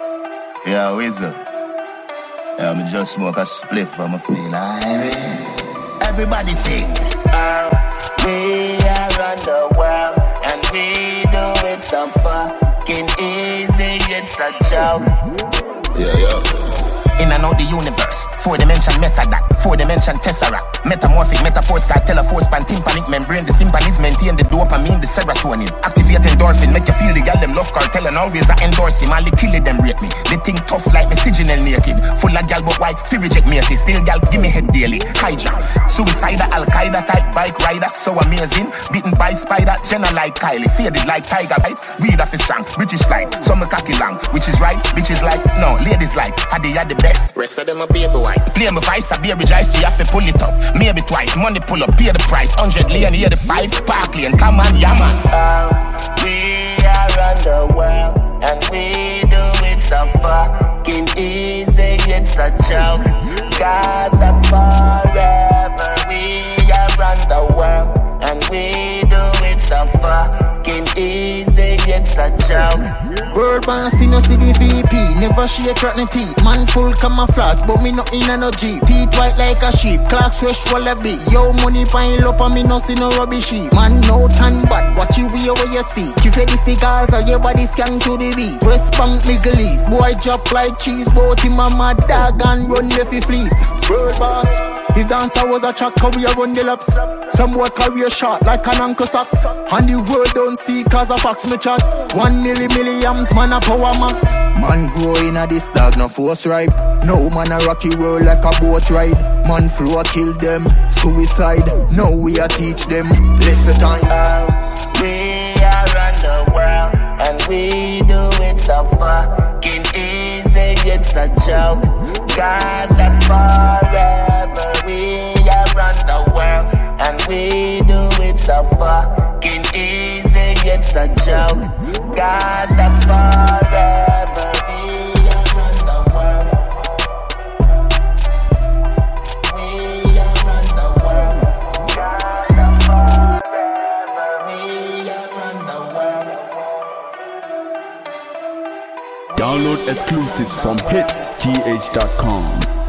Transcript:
Yeah, Wizard. Yeah, me just smoke a spliff and I feel like everybody sing. We are on the world and we do it so fucking easy. It's a joke. Yeah. In and out the universe, 4-dimension method that, 4-dimension tesseract, metamorphic metaphors that tell a force pan tympanic membrane, the symphonies maintain the dopamine, the serotonin, activate endorphin, make you feel the gal them love cartel and always I endorse him, all the kill them rate me, they think tough like me signal naked, full of gal but why, fi reject me, still gal give me head daily, hijack, suicidal, Al-Qaeda type bike rider, so amazing, beaten by spider, Jenna like Kylie, faded like tiger, right, weed off is strong, British flight, some cocky long, which is right, bitches like, no, ladies like, had they had the best. Rest of them a baby white. Play my vice, a baby dry, so you have to pull it up. Maybe twice, money pull up, pay the price. 100 lane, hear the 5, park lane, come on, yeah man. We are on the world, and we do it so fucking easy, it's a joke. Gaza forever, we are on the world, and we do it so fucking easy, it's a joke. World boss, you know see the VP, never shake rotten teeth. Man full camouflage, but me no in a no Jeep. Teeth white like a sheep, clocks fresh wallaby. Yo money pile up and me no see no rubbish heap. Man no tan bad, watch you way where you speak. If you the Gaza, your body scan to the beat. West Bank Middle East, boy drop like cheese. Both him and my dog and run left he fleece. World boss, if dancer was a track, how we a run the laps. Some boy career shot like an anchor socks. And the world don't see cause of facts me chat. 1 milliams, man a power max. Man grow in a this dog no force ripe. No man a rocky roll like a boat ride. Man flow kill them, suicide. Now we a teach them, listen time. We are on the world and we do it so fucking easy, it's a joke. Gaza forever, we are on the world and we do it so fucking easy, it's a joke. Gaza forever, we are on the world. We are on the world. Gaza forever, we are on the world. Download exclusives from hitsgh.com.